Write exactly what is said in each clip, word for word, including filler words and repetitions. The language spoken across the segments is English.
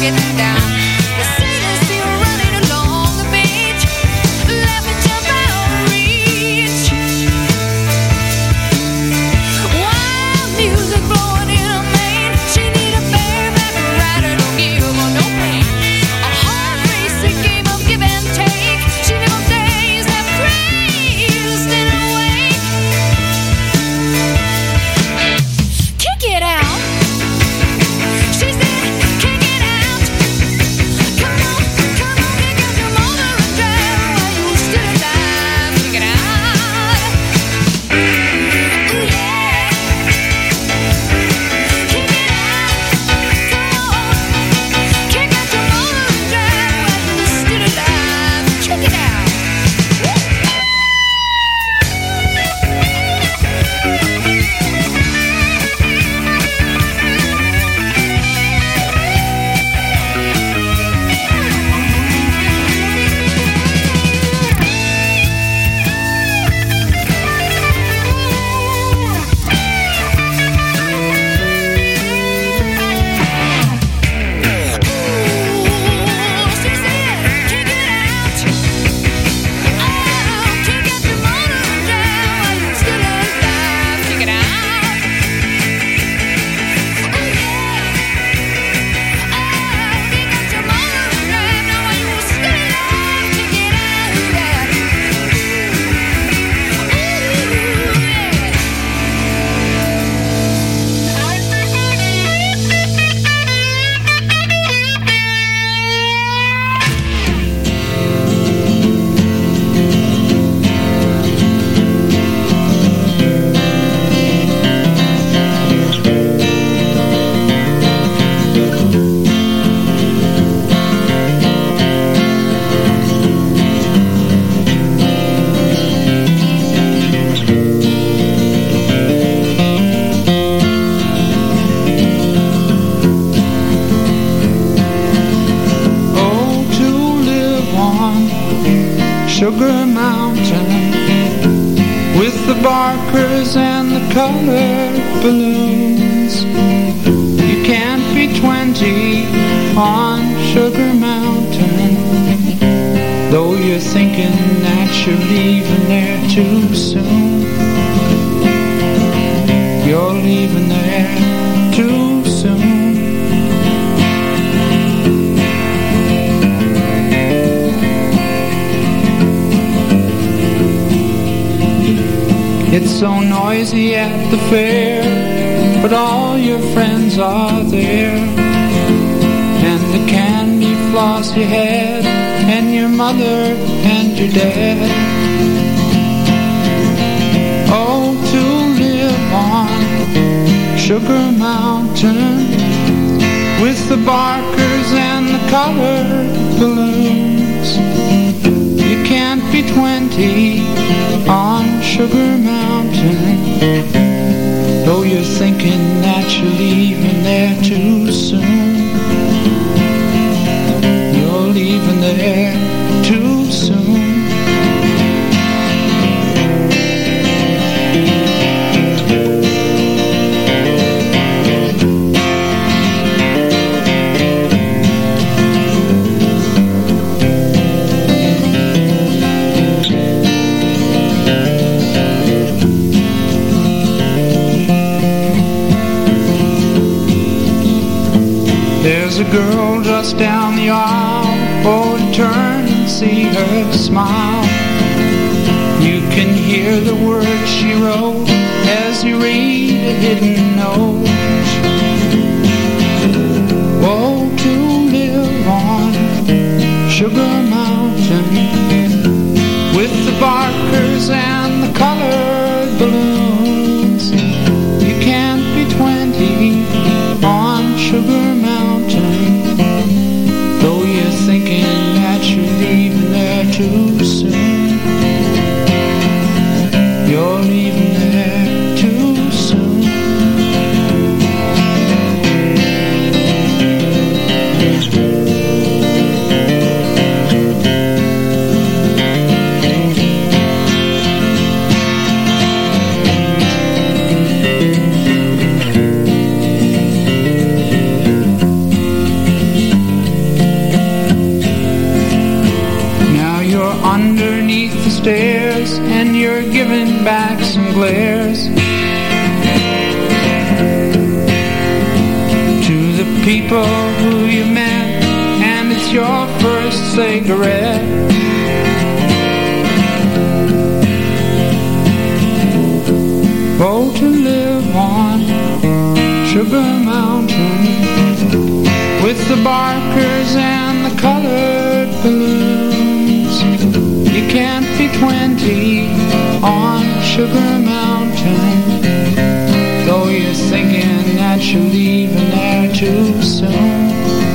Sugar Mountain, with the barkers and the colored balloons. You can't be twenty on Sugar Mountain, though you're thinking that you're leaving there too soon. You're leaving there too soon. It's so noisy at the fair, but all your friends are there, and the candy floss you had, and your mother and your dad. Oh, to live on Sugar Mountain, with the barkers and the colored balloons. You can't be twenty on Sugar Mountain, though you're thinking that you're leaving there too soon. You're leaving there too soon. There's a girl just down the aisle, oh, to turn and see her smile. You can hear the words she wrote as you read a hidden note. Oh, to live on Sugar Mountain, with the barkers and the colored balloons. You can't be twenty on Sugar Mountain, though you're thinking that you're leaving there too soon. You're leaving there too soon. glares. To the people who you met, and it's your first cigarette. Oh, to live on Sugar Mountain with the barkers and the colored balloons. You can't be twenty on Sugar Mountain, though you're thinking that you're leaving there too soon.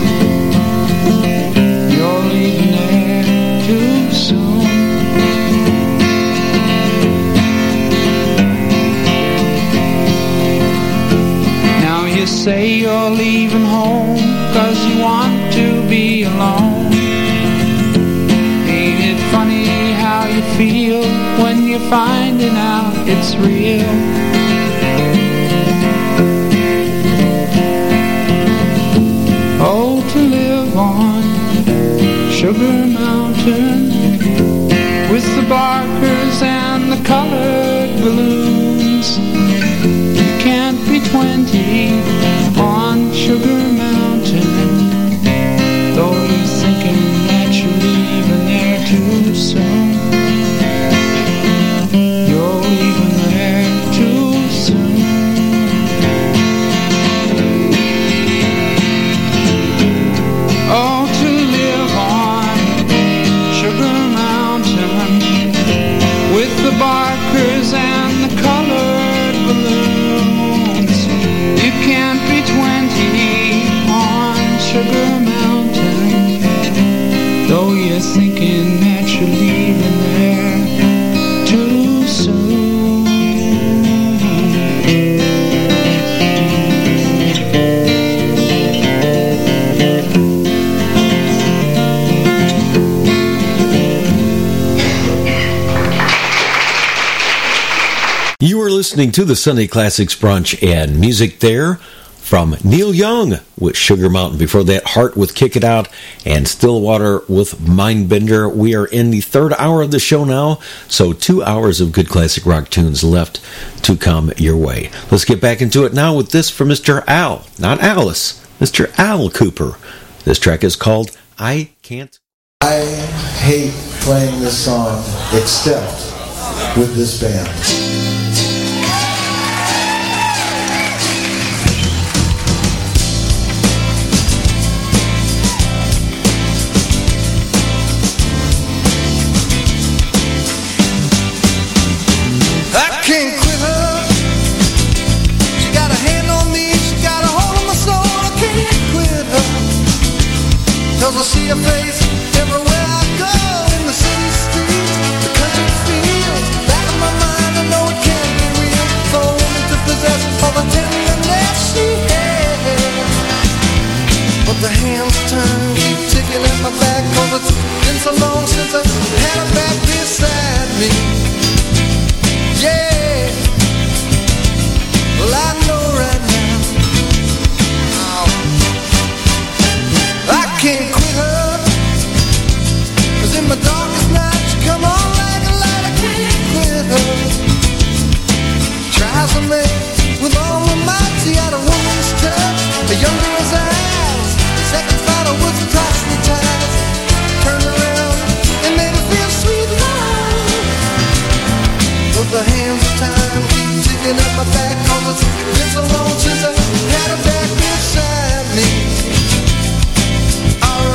You're leaving there too soon. Now you say you're leaving home 'cause you want to be alone. Ain't it funny how you feel when you're finding out it's real? Oh, to live on Sugar Mountain with the barkers and the colored balloons. You can't be twenty on Sugar Mountain, though you're thinking that you're leaving there too soon. You're leaving there too soon. Oh, to live on Sugar Mountain with the barkers and the colored balloons. You can't be twenty on Sugar Mountain, though you're thinking that you're leaving there too soon. You are listening to the Sunday Classics Brunch and music there from Neil Young with Sugar Mountain. Before that, Heart with Kick It Out and Stillwater with Mindbender. We are in the third hour of the show now, so two hours of good classic rock tunes left to come your way. Let's get back into it now with this from Mister Al, not Alice, Mister Al Cooper. This track is called I Can't. I hate playing this song except with this band. Can't quit her. She got a hand on me, she got a hold on my soul. I can't quit her, 'cause I see her face everywhere I go. In the city streets, the country fields, back in my mind I know it can't be real. For a woman to possess all the tenderness she has, but the hands turn, keep ticking at my back, 'cause it's been so long since I had her back beside me. Yeah, well I know right now, oh, I can't quit her, 'cause in my darkest night she come on like a light. I can't quit her, tries to make with all my might. She had a woman's touch, a young girl's eyes, the second fighter was costly ties. Turned around and made her feel sweet love. But the hands of time keep ticking up my back, 'cause it's been so long since I had her back beside me. Alright.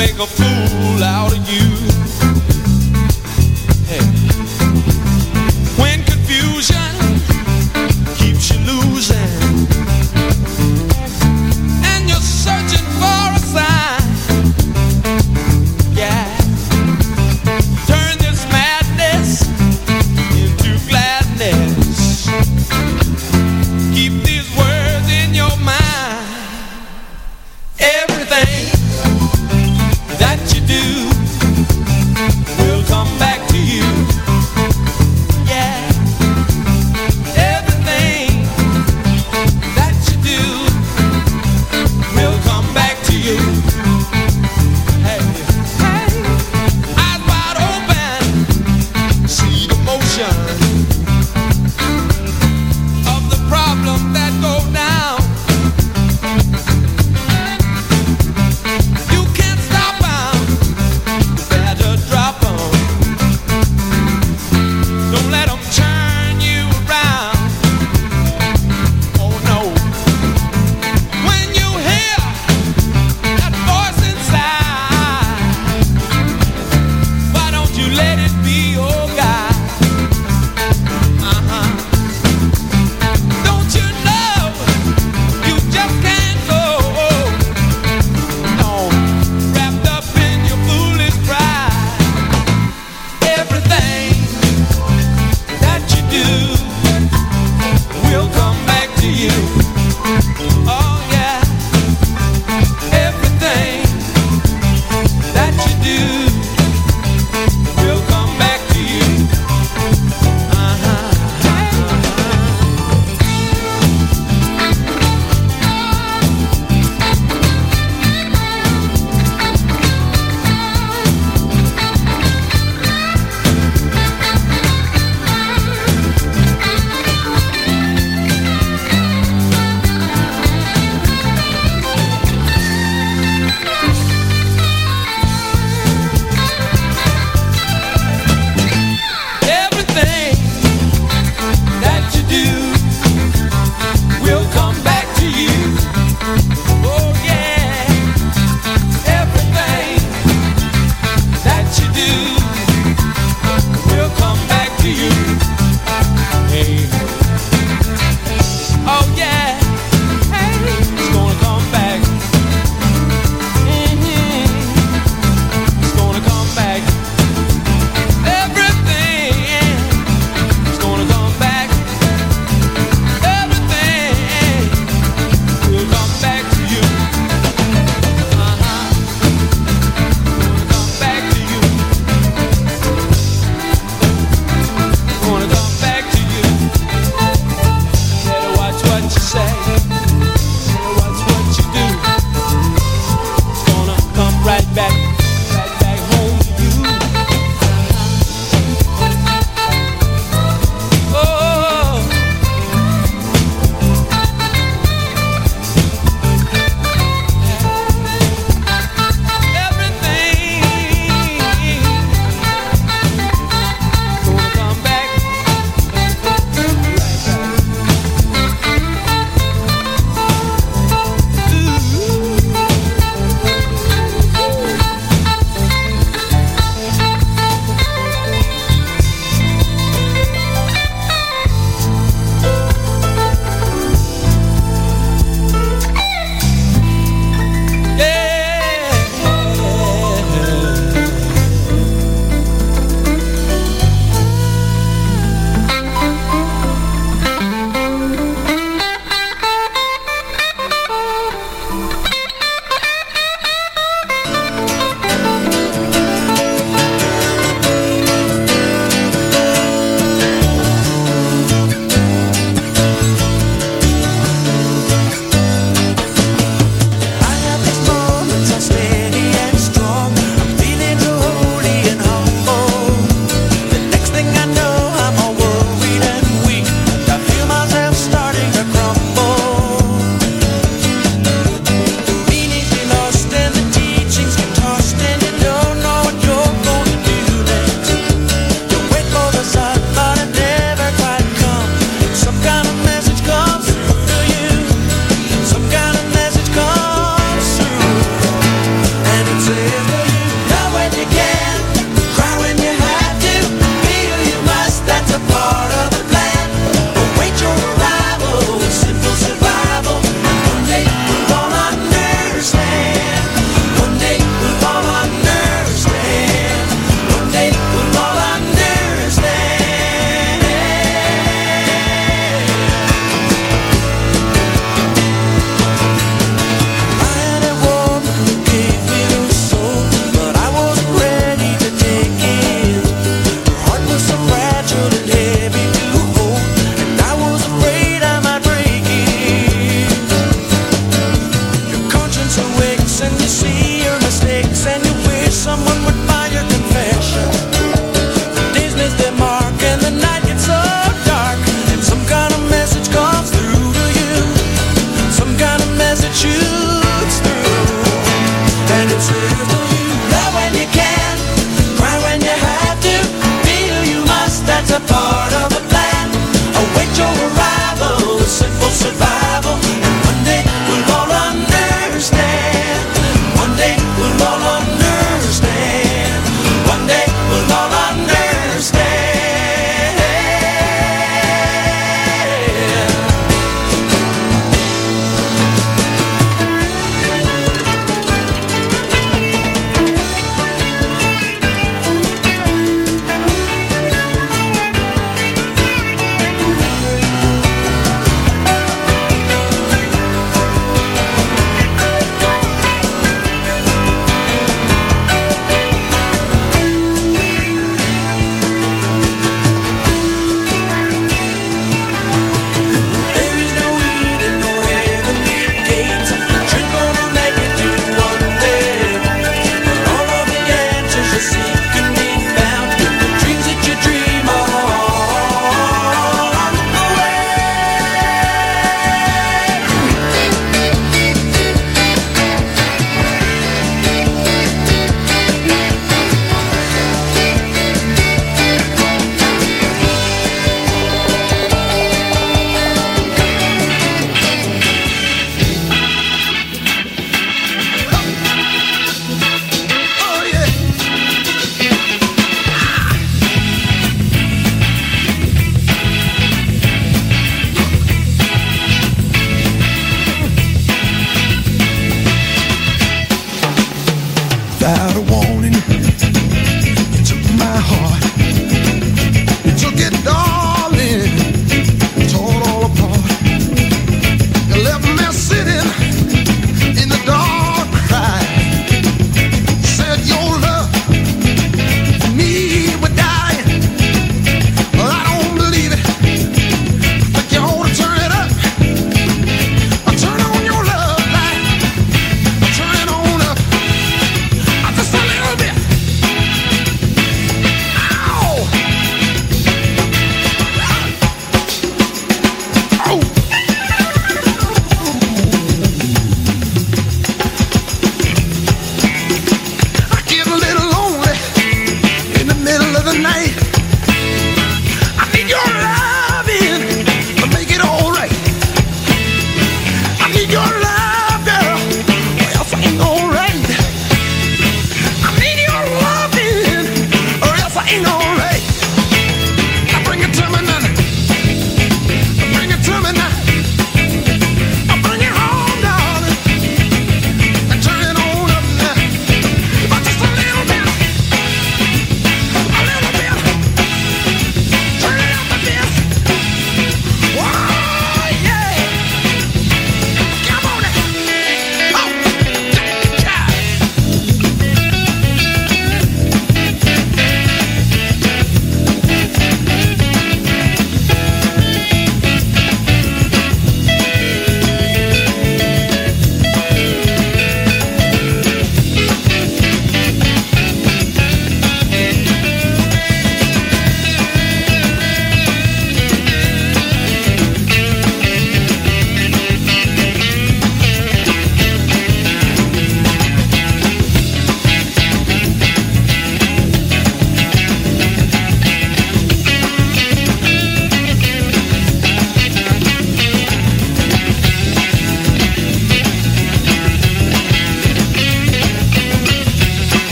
make a fool out of you. Hey. When confusion keeps you losing and you're searching for a sign, yeah, turn this madness into gladness. Keep these words in your mind. Everything that you do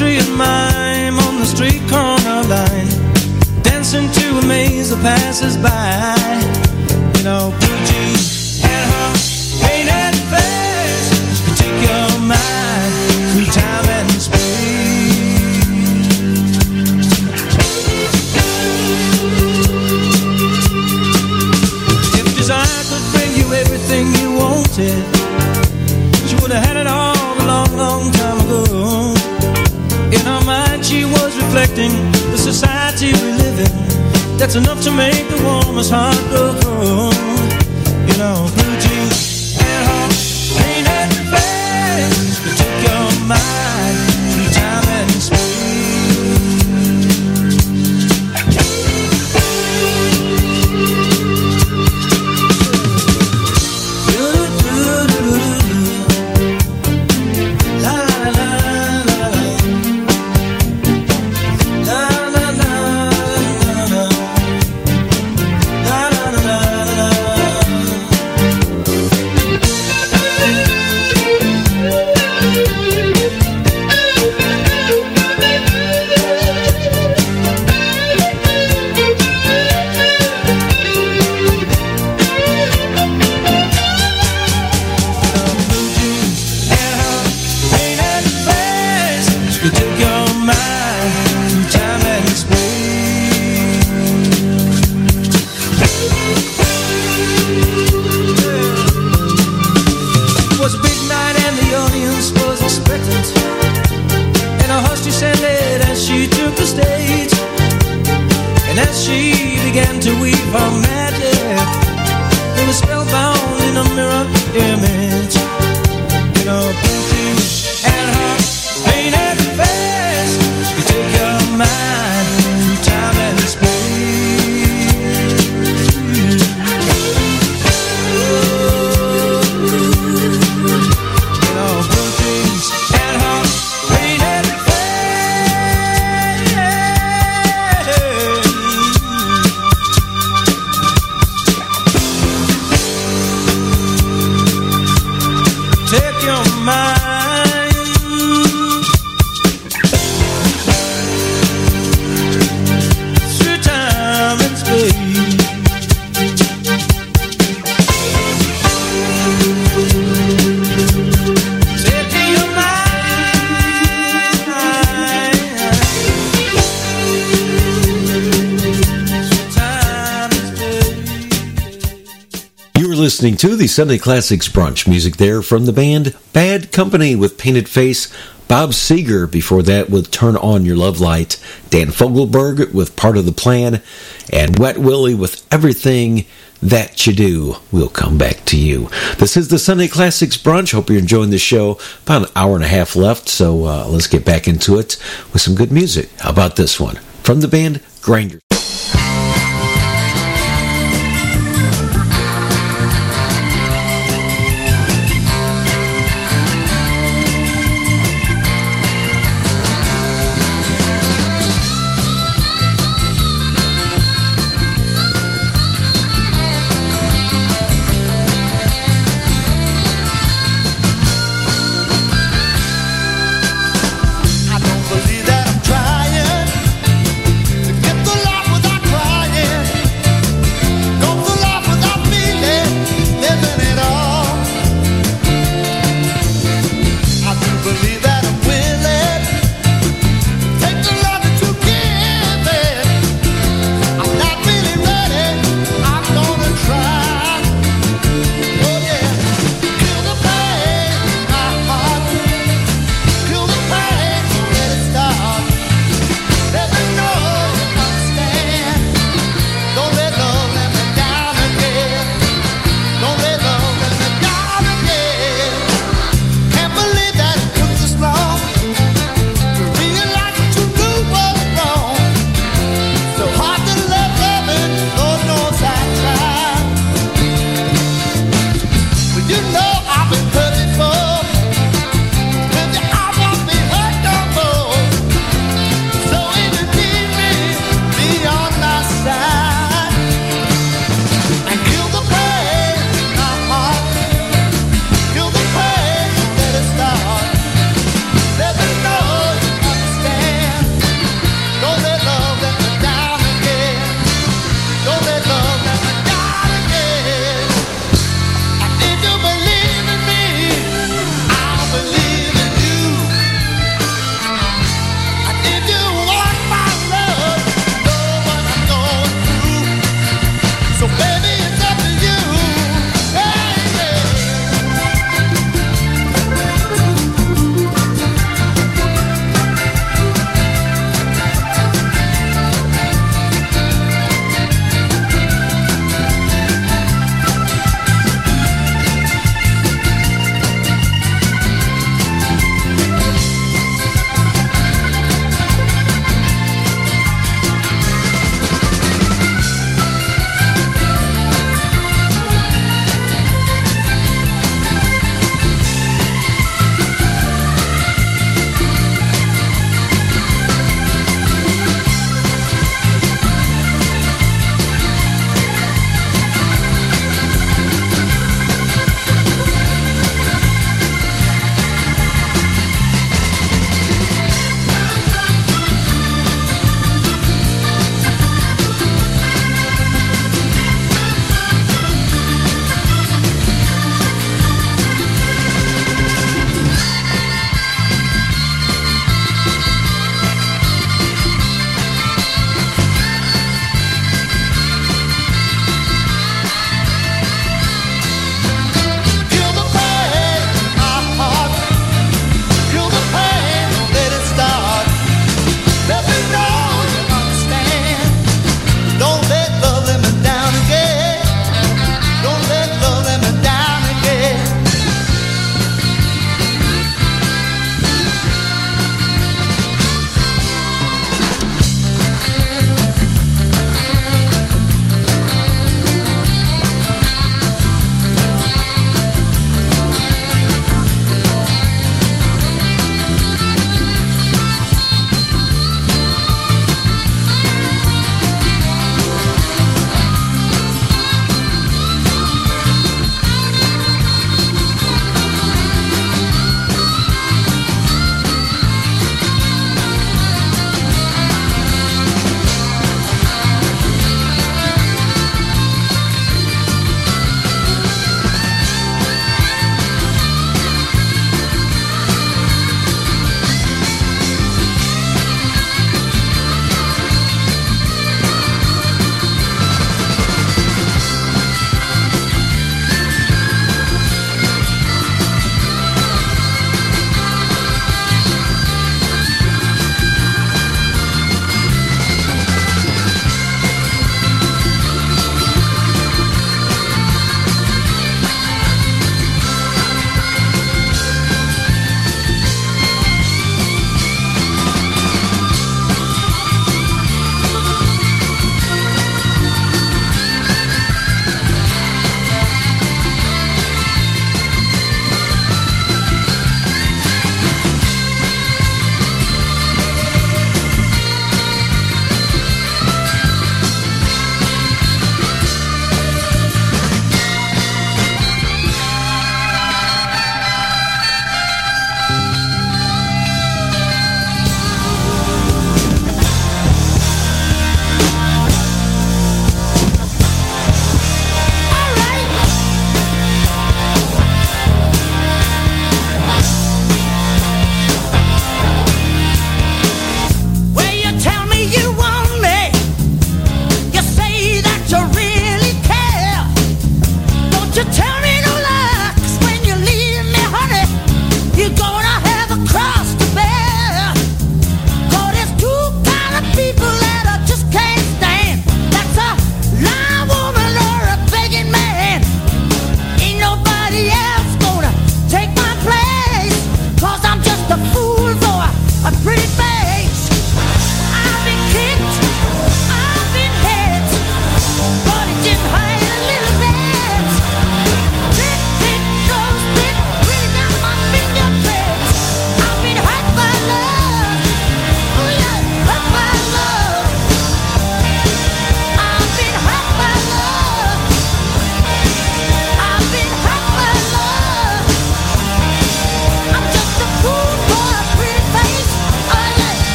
poetry and mime on the street corner line, dancing to a maze of passers-by. You know, blue jeans and her painted face can take your mind through time and space. If desire could bring you everything you wanted, she would have had it all a long, long time ago. In her mind she was reflecting the society we live in. That's enough to make the warmest heart go cold. You know, blue jeans and her painted face could take your mind through time and space. Listening to the Sunday Classics Brunch. Music there from the band Bad Company with Painted Face, Bob Seger before that with Turn On Your Love Light, Dan Fogelberg with Part of the Plan, and Wet Willie with Everything That You Do Will Come Back to You. This is the Sunday Classics Brunch. Hope you're enjoying the show. About an hour and a half left, so uh, let's get back into it with some good music. How about this one? From the band Grinders. I don't believe that I'm trying to get the love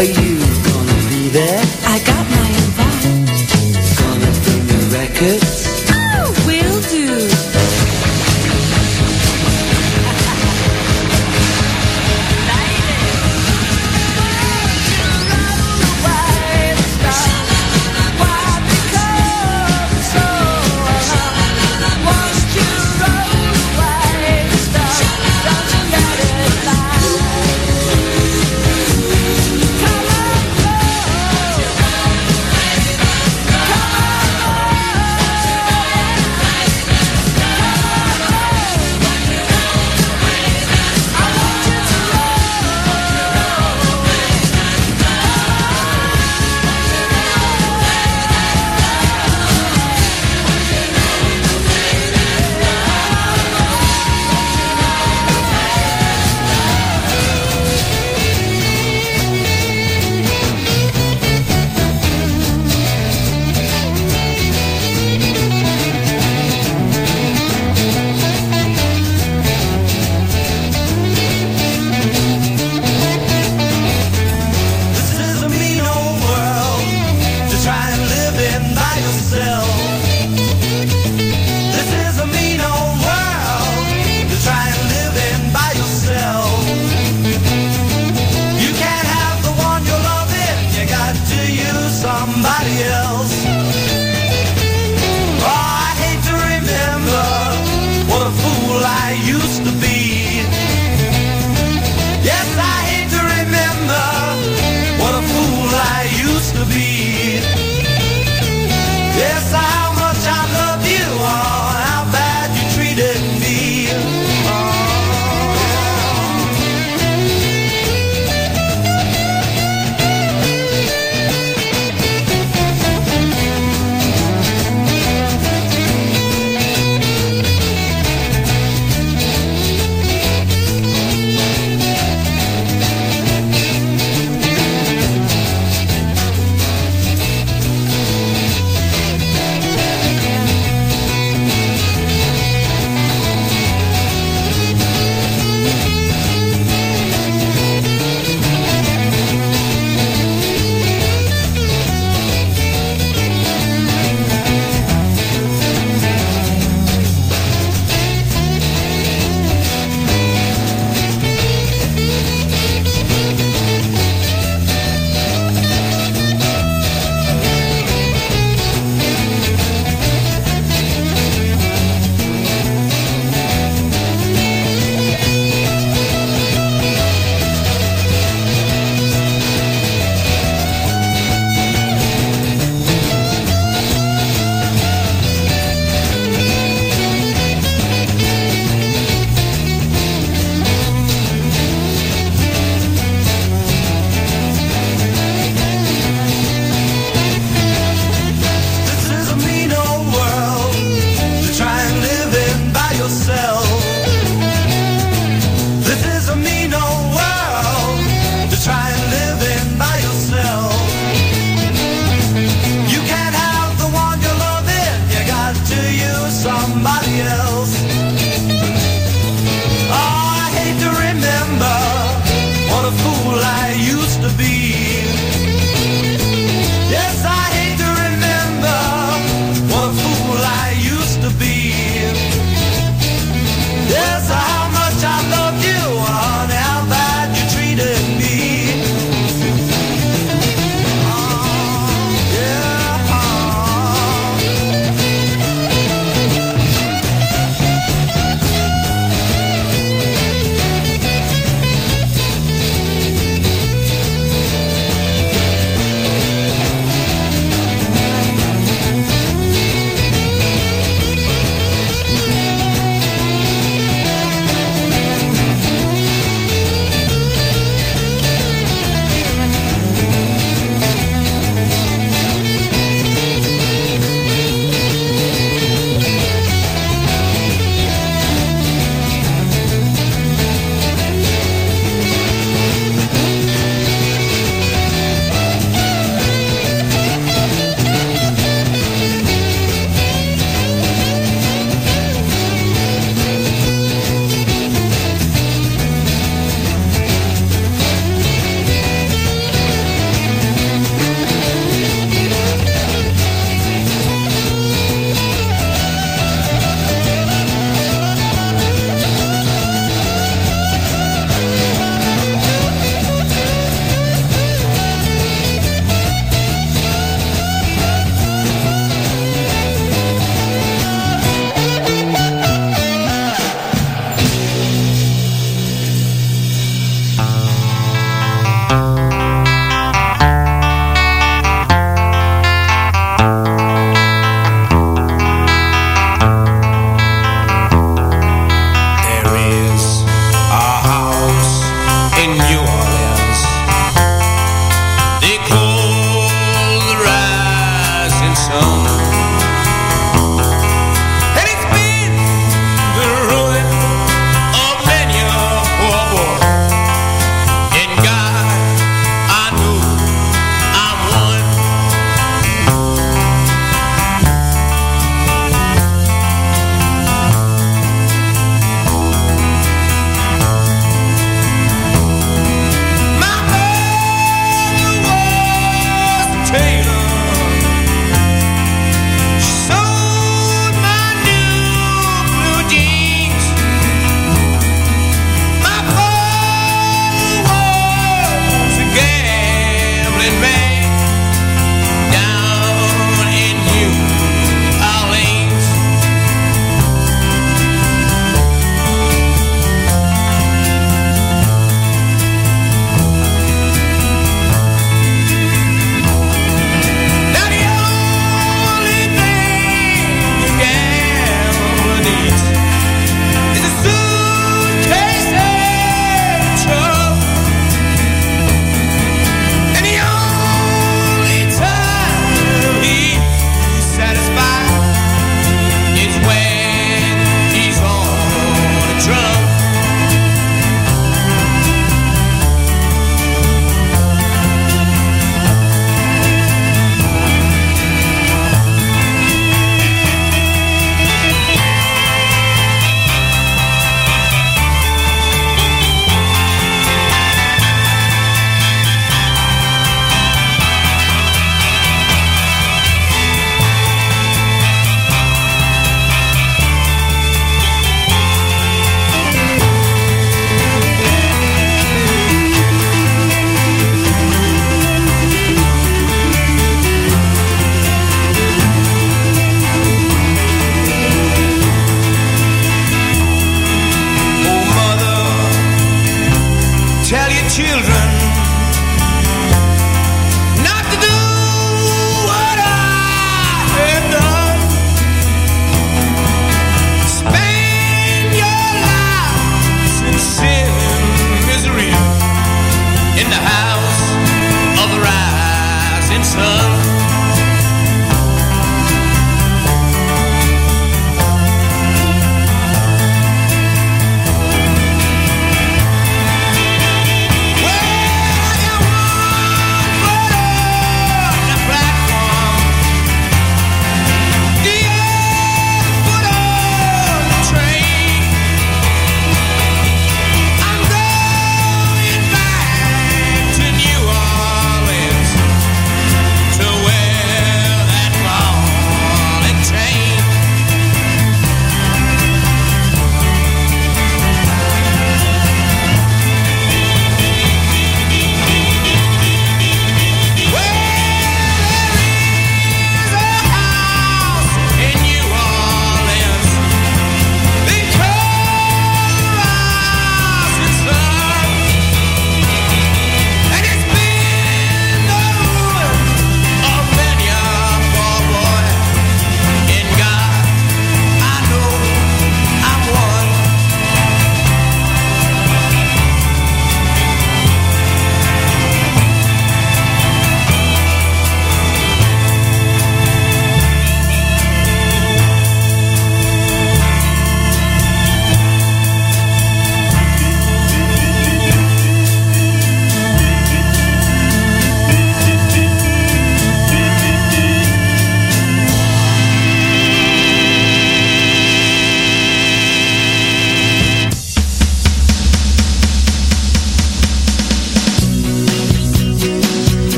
Are you gonna be there? I got my invite. Gonna bring the records? Oh, will do. children not to do what I have done. Spend your lives in sin and misery in the house of the rising sun.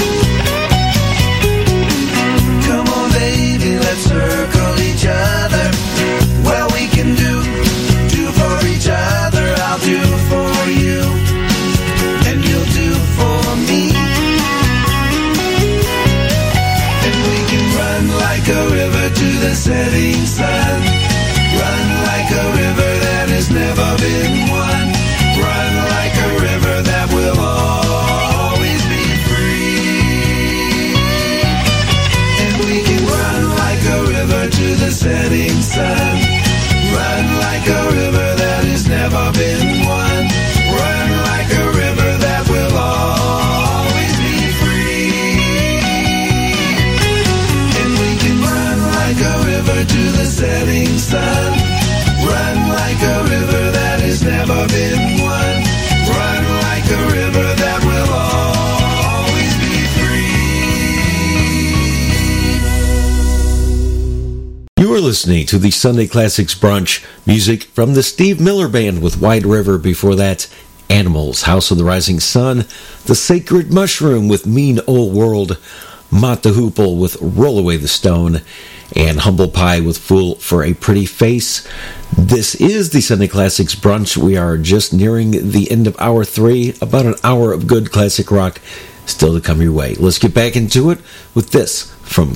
Circle each other listening to the Sunday Classics Brunch. Music from the Steve Miller Band with White River. Before that, Animals, House of the Rising Sun. The Sacred Mushroom with Mean Old World. Mott the Hoople with Roll Away the Stone. And Humble Pie with Fool for a Pretty Face. This is the Sunday Classics Brunch. We are just nearing the end of hour three. About an hour of good classic rock still to come your way. Let's get back into it with this from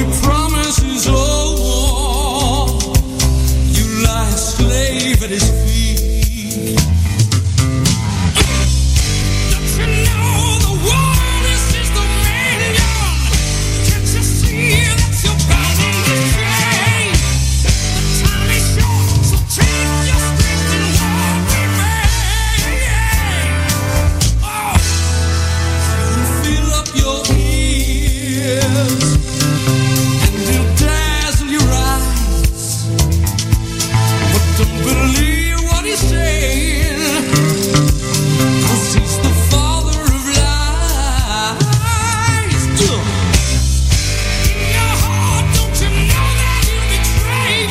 slave at his feet.